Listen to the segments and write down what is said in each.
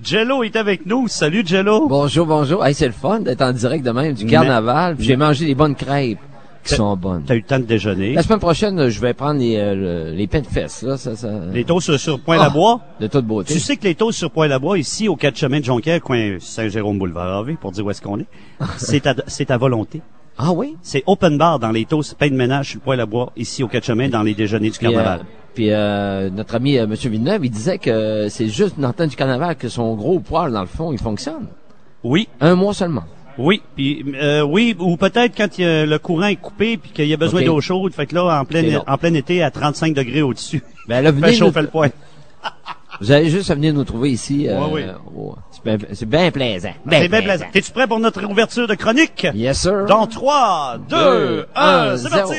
Jello est avec nous. Salut, Jello. Bonjour, bonjour. Hey, c'est le fun d'être en direct de même du carnaval. J'ai mangé des bonnes crêpes qui sont bonnes. T'as eu le temps de déjeuner. La semaine prochaine, je vais prendre les pains de fesses. Là, ça... Les toasts sur Pointe-la-Bois. De toute beauté. Tu sais que les toasts sur Pointe-la-Bois, ici, au 4 chemins de Jonquière, coin Saint-Jérôme-Boulevard AV, pour dire où est-ce qu'on est, c'est à volonté. Ah oui? C'est open bar dans les toasts, pain de ménage sur le Pointe-la-Bois, ici au 4 chemins, dans les déjeuners du carnaval. Puis notre ami M. Villeneuve, il disait que c'est juste dans le temps du carnaval que son gros poil, dans le fond, il fonctionne. Oui. 1 mois seulement. Oui, puis oui, ou peut-être quand le courant est coupé puis qu'il y a besoin d'eau chaude, fait que là en plein été à 35 degrés au-dessus. Ben là, venez chauffer le poing. Vous allez juste venir nous trouver ici. Oui. C'est bien plaisant. C'est bien plaisant. T'es-tu prêt pour notre ouverture de chronique? Yes, sir. Dans 3, 2, 1, c'est parti!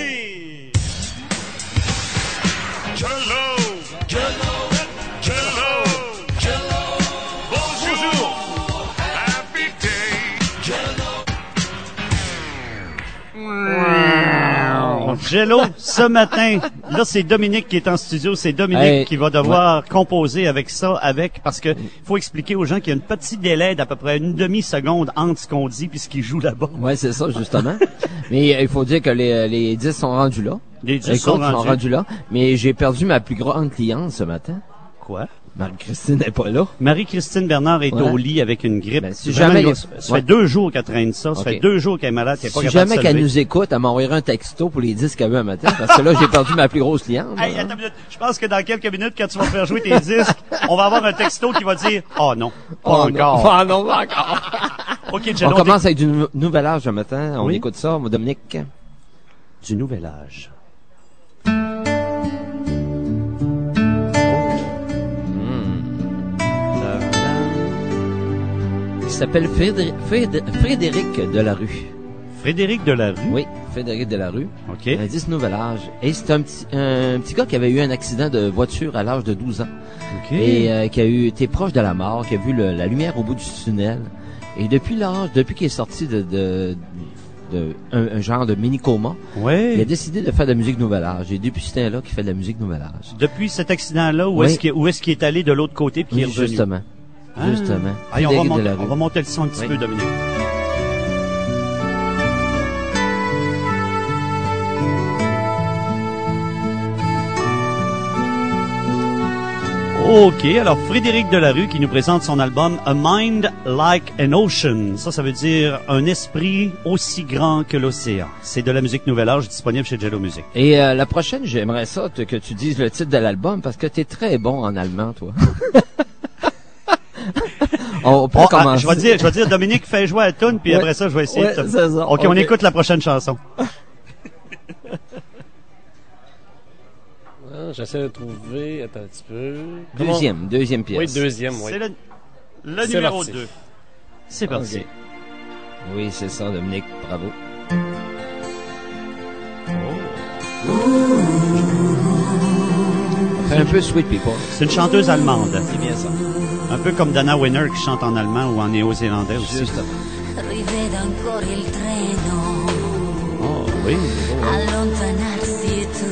Jello, ce matin, là c'est Dominique qui est en studio, c'est Dominique qui va devoir composer parce que faut expliquer aux gens qu'il y a une petite délai d'à peu près une demi-seconde entre ce qu'on dit puis ce qu'il joue là-bas. Ouais, c'est ça justement. Mais il faut dire que les 10 sont rendus là. Les 10 sont rendus là, mais j'ai perdu ma plus grande cliente ce matin. Quoi? Marie-Christine n'est pas là. Marie-Christine Bernard est au lit avec une grippe. Ben, si jamais ça fait 2 jours qu'elle traîne ça. Ça fait 2 jours qu'elle est malade. Qu'elle est pas si capable jamais de se qu'elle nous écoute, elle m'enverra un texto pour les 10 qu'elle veut un matin. Parce que là, j'ai perdu ma plus grosse cliente. Hey, attends une minute. Je pense que dans quelques minutes, quand tu vas faire jouer tes disques, on va avoir un texto qui va dire « Oh non, pas encore. » Ah non, pas encore. OK, Jello, on commence avec du nouvel âge un matin. On écoute ça, mon Dominique. Du nouvel âge. Il s'appelle Frédéric Delarue. Frédéric Delarue? Oui, Frédéric Delarue. OK. Il a 10 nouvel âge. Et c'est un petit gars qui avait eu un accident de voiture à l'âge de 12 ans. OK. Et qui a été proche de la mort, qui a vu la lumière au bout du tunnel. Et depuis qu'il est sorti un genre de mini-coma, il a décidé de faire de la musique nouvel âge. Et depuis ce temps-là, qu'il fait de la musique nouvel âge. Depuis cet accident-là, où est-ce qu'il est allé de l'autre côté puis qu'il est revenu? Justement. Allez, on va monter le son un petit peu, Dominique. OK, alors Frédéric Delarue qui nous présente son album A Mind Like an Ocean. Ça veut dire un esprit aussi grand que l'océan. C'est de la musique nouvel âge disponible chez Jello Music. Et la prochaine, j'aimerais ça que tu dises le titre de l'album parce que t'es très bon en allemand, toi. On peut commencer. Je vais dire Dominique, fais jouer à la toune, puis après ça, je vais essayer de... c'est ça. OK, on écoute la prochaine chanson. J'essaie de trouver... Attends un petit peu... Deuxième pièce. Oui, deuxième, oui. C'est le numéro 2. C'est parti. Okay. Oui, c'est ça, Dominique. Bravo. Fait un peu Sweet People. C'est une chanteuse allemande. C'est bien ça. Un peu comme Dana Winner qui chante en allemand ou en néo-zélandais aussi. Justement. Oh, oui. Allontanarsi tu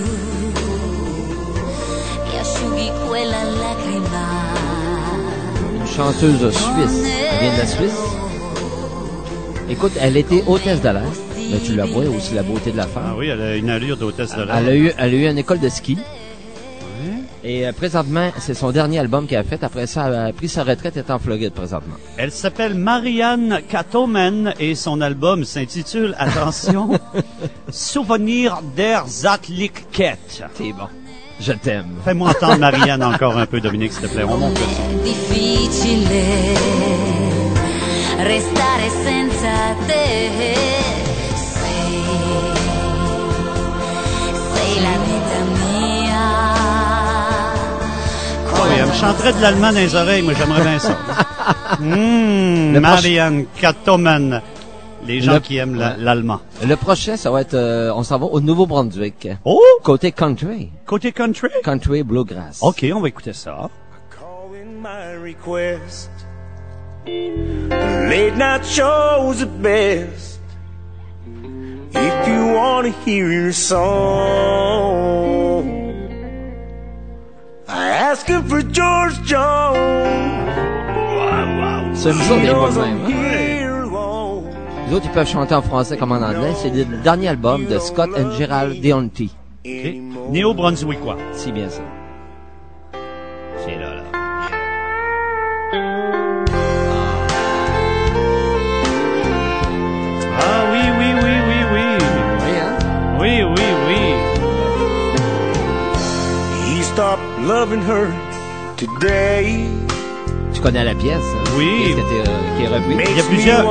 e asciughi quella lacrima. Une chanteuse suisse. Elle vient de la Suisse. Écoute, elle était hôtesse de l'air. Mais tu la vois aussi, la beauté de la femme. Ah oui, elle a une allure d'hôtesse de l'air. Elle a eu une école de ski. Et présentement, c'est son dernier album qu'elle a fait. Après ça, elle a pris sa retraite et est en Floride présentement. Elle s'appelle Marianne Katomen et son album s'intitule, attention, Souvenir der Zatlichkeit. C'est bon. Je t'aime. Fais-moi entendre Marianne encore un peu, Dominique, s'il te plaît. On monte le son. Difficile restare senza te. Sei la vita mia. Oui, elle me chanterait de l'allemand dans les oreilles, moi j'aimerais bien ça. Marianne Katomen. Les gens qui aiment l'allemand. Le prochain, ça va être, on s'en va au Nouveau-Brunswick. Oh! Côté country. Côté country? Country bluegrass. OK, on va écouter ça. Late night shows at best. If you want to hear your song, I ask him for George Jones. I'm C'est ça, des mots de même. Hein? Les autres, ils peuvent chanter en français comme en anglais. C'est le dernier album de Scott and Gerald Deonty. Okay. Néo-Brunswickois. C'est bien ça. C'est là. Ah oui. Oui, hein? Oui. He stopped loving her today. Tu connais la pièce? Hein? Oui. Qui est repris. Il y a plusieurs...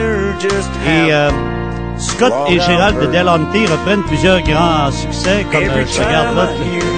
Scott et Gerald de Delanty reprennent plusieurs grands succès, comme je regarde là.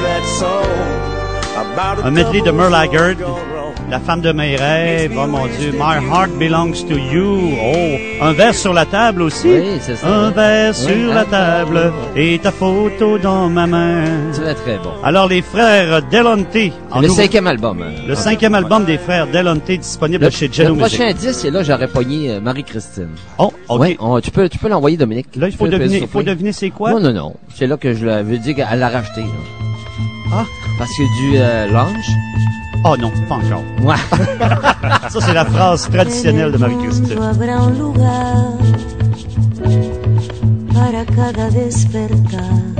Un medley de Merle Haggard, La femme de mes rêves, oh mon Dieu, My Heart Belongs to You, oh, un verre sur la table aussi, oui, c'est ça, un verre sur la table et ta photo dans ma main. Très très bon. Alors les frères Delanty, le cinquième album. Le cinquième album des frères Delanty disponible chez Jello Music. Le prochain disque, c'est là j'aurais pogné Marie-Christine. Oh, ok. Ouais, tu peux l'envoyer, Dominique. Là, il faut deviner c'est quoi? Non. C'est là que je l'avais dit qu'elle l'a racheté. Là. Ah. Parce que du lunch. Oh non, pas encore. Ouais. Ça, c'est la phrase traditionnelle de Marie-Christine. Para cada despertar,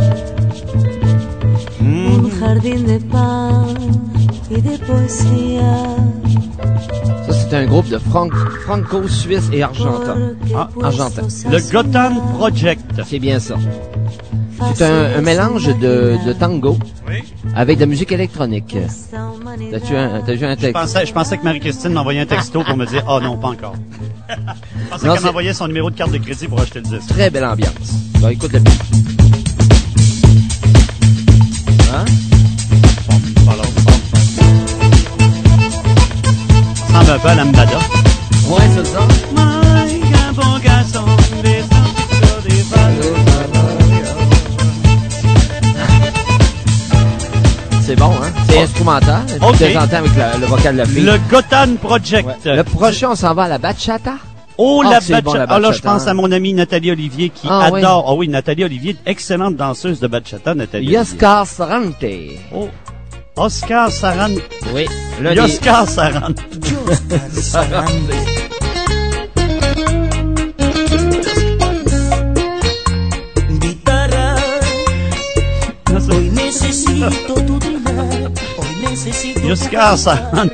un jardín de pan y de poesía. Ça, c'est un groupe de franco-suisse et argentin. Argentin. Le Gotham Project. C'est bien ça. C'est un mélange de tango avec de la musique électronique. T'as-tu un texte? Je pensais que Marie-Christine m'envoyait un texto pour me dire « Oh non, pas encore ». Je pensais qu'elle m'envoyait son numéro de carte de crédit pour acheter le disque. Très belle ambiance. Bon, écoute le beat. Hein? Ça ressemble un peu à la Mbada. Ouais, c'est ça. C'est bon, hein? C'est instrumental. Okay. De temps en temps avec le vocal de la fille. Le Gotham Project. Ouais. Le prochain, on s'en va à la bachata. Oh, la bachata. Bon, la bachata. Alors, je pense à mon amie Nathalie Olivier qui adore. Oh oui, Nathalie Olivier, excellente danseuse de bachata, Nathalie. Oscar Sarante. Oh. Oscar Sarante. Oui. Oscar Sarante. Oscar Sarante.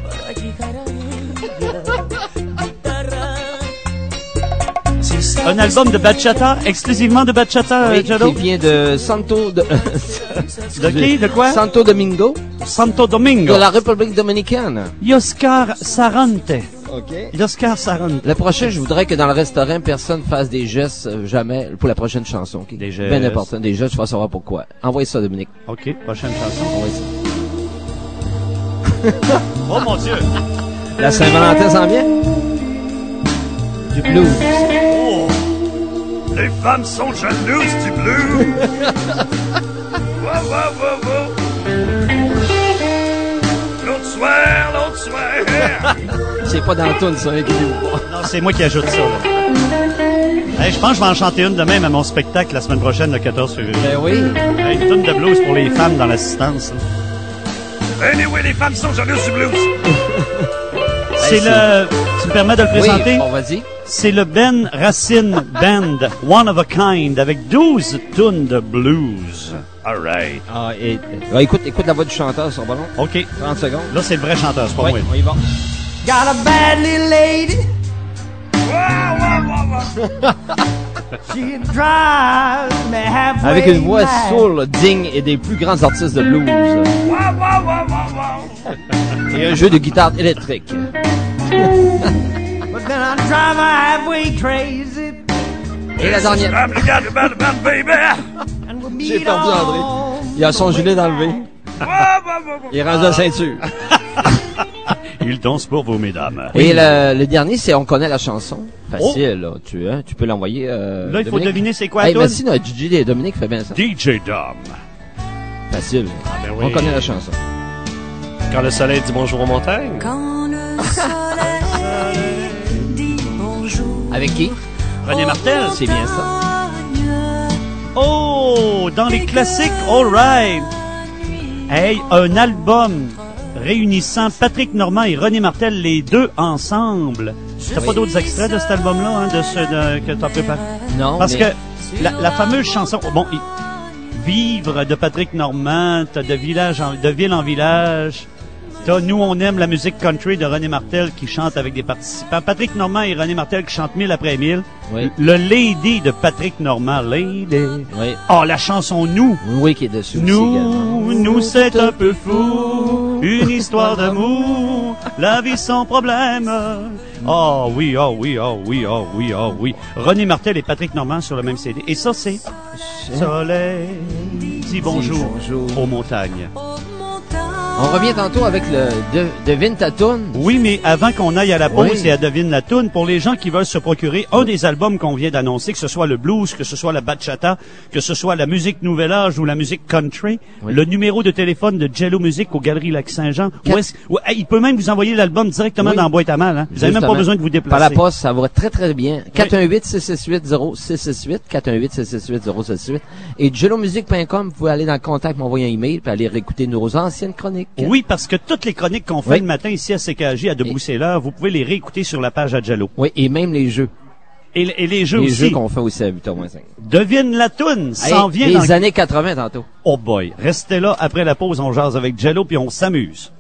Un album de bachata, exclusivement de bachata, oui, Jello? Qui vient de Santo... De qui? De quoi? Santo Domingo. Santo Domingo. De la République dominicaine. Oscar Sarante. OK. Oscar Sarante. Le prochain, je voudrais que dans le restaurant, personne fasse des gestes jamais pour la prochaine chanson. Okay? Des gestes. Bien important. Des gestes, tu vas savoir pourquoi. Envoyez ça, Dominique. OK, prochaine chanson. Envoyez ça. Oh mon Dieu! La Saint-Valentin s'en vient? Du blues. Oh! Les femmes sont jalouses du blues! Wow. L'autre soir. C'est pas dans la toune, ça, inquiétez-vous pas. Non, c'est moi qui ajoute ça, là. Hey, je pense que je vais en chanter une de même à mon spectacle la semaine prochaine, le 14 février. Ben oui. Hey, une toune de blues pour les femmes dans l'assistance. Anyway, les femmes sont jalouses du blues. C'est le... Tu me permets de le présenter? Oui, bon, vas-y. C'est le Ben Racine Band, One of a Kind, avec 12 tunes de blues. All right. Ah, écoute la voix du chanteur sur le ballon. OK. 30 secondes. Là, c'est le vrai chanteur, c'est pas moi. On y va. Got a bad little lady. She drives me halfway. Avec une voix soul, digne et des plus grands artistes de blues. Et un jeu de guitare électrique. But then I drive her halfway crazy. Et la dernière. J'ai perdu André. Il a son gilet enlevé. Il est rendu à la ceinture. Il danse pour vous, mesdames. Et le dernier, c'est On connaît la chanson. Facile, là. Tu peux l'envoyer. Là, il faut deviner c'est quoi la la merci, notre DJ Dominique fait bien ça. DJ Dom. Facile. Ben oui. On connaît la chanson. Quand le soleil dit bonjour aux montagnes. Quand le soleil dit bonjour. Avec qui? René Martel. C'est bien ça. Oh, dans les classiques, all right. Hey, un album réunissant Patrick Normand et René Martel, les deux ensemble. T'as pas d'autres extraits de cet album-là, hein, que t'as préparé? Non, Parce mais... que la fameuse chanson, bon, Vivre de Patrick Normand, t'as de ville en village, t'as Nous on aime la musique country de René Martel qui chante avec des participants. Patrick Normand et René Martel qui chantent 1000 après 1000. Oui. Le Lady de Patrick Normand, Lady. Oui. Oh, la chanson Nous. Oui, qui est dessus aussi également. Nous c'est un peu fou, une histoire d'amour, la vie sans problème. Oh oui, oh oui, oh oui, oh oui, oh oui. René Martel et Patrick Normand sur le même CD. Et ça, c'est Soleil, dis bonjour aux montagnes. On revient tantôt avec le Devine ta toune. Oui, mais avant qu'on aille à la pause Oui. et à Devine la toune, pour les gens qui veulent se procurer un des albums qu'on vient d'annoncer, que ce soit le blues, que ce soit la bachata, que ce soit la musique Nouvel Âge ou la musique country, Oui. le numéro de téléphone de Jello Music aux Galeries Lac-Saint-Jean, il peut même vous envoyer l'album directement Oui. dans la boîte à mal. Hein. Vous n'avez même pas Justement. besoin de vous déplacer. Par la poste, ça va très très bien. 418-668-0668, 418-668-0668. Et jellomusic.com, vous pouvez aller dans le contact, m'envoyer un email, puis aller réécouter nos anciennes chroniques. Oui, parce que toutes les chroniques qu'on fait Oui. le matin ici à CKJ, à Debout-c'est-l'heure, vous pouvez les réécouter sur la page à Jello. Oui, et même les jeux. Et les jeux Les aussi. jeux qu'on fait aussi à 8h-5. Devine la toune, s'en vient les dans... années 80 tantôt. Oh boy, restez là après la pause, on jase avec Jello puis on s'amuse.